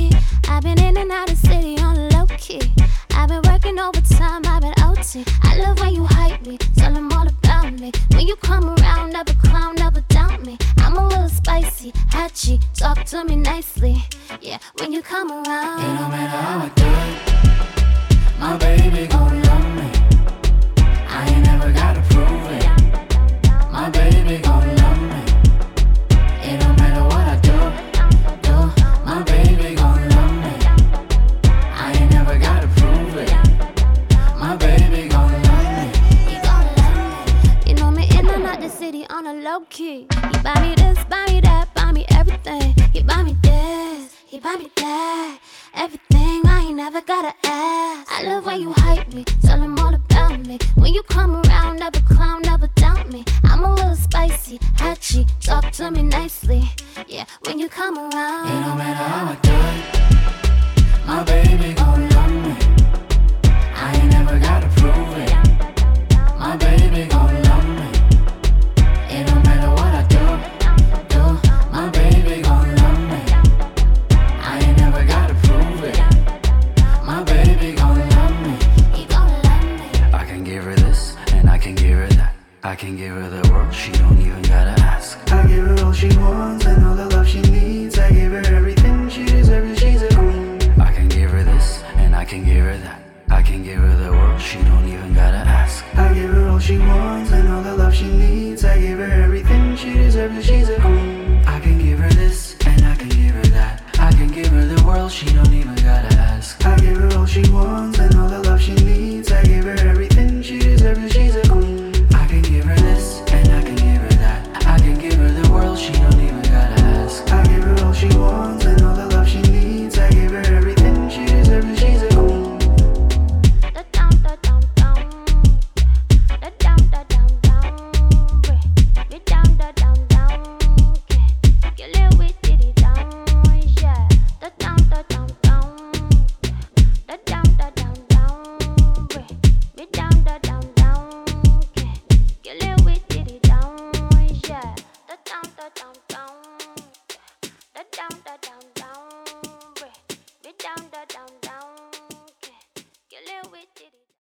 me. I've been in and out of city on the low key. I've been working overtime, I've been OT. I love when you hype me, tell them all about me. When you come around, never clown, never doubt me. I'm a little spicy, hatchy, talk to me nicely. Yeah, when you come around, it don't matter how I do it, my baby gon' love me. I ain't never gotta prove it, my baby gon' love me. It don't matter what I do, my baby gon' love me. I ain't never gotta prove it, my baby gon' love me. He gon' love me. You know me in and out the city on a low key. He buy me this, buy me that, buy me everything. He buy me this, he buy me that. Everything, I ain't never gotta ask. I love when you hype me, tell them all about me. When you come around, never clown, never doubt me. I'm a little spicy, hatchy, talk to me nicely. Yeah, when you come around, it don't matter how I do it, my baby gon' love me. I ain't never gotta prove it, my baby gon' love me. It don't matter what I do, my baby gon' love me. I ain't never gotta prove it, my baby gon' love me. he gon' love me. I can give her this, and I can give her that. I can give her the world, she don't